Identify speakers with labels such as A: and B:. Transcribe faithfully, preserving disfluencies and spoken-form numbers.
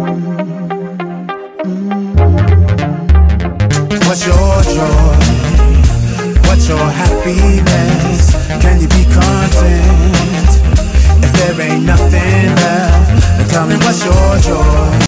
A: What's your joy? What's your happiness? Can you be content if there ain't nothing left? And tell me what's your joy?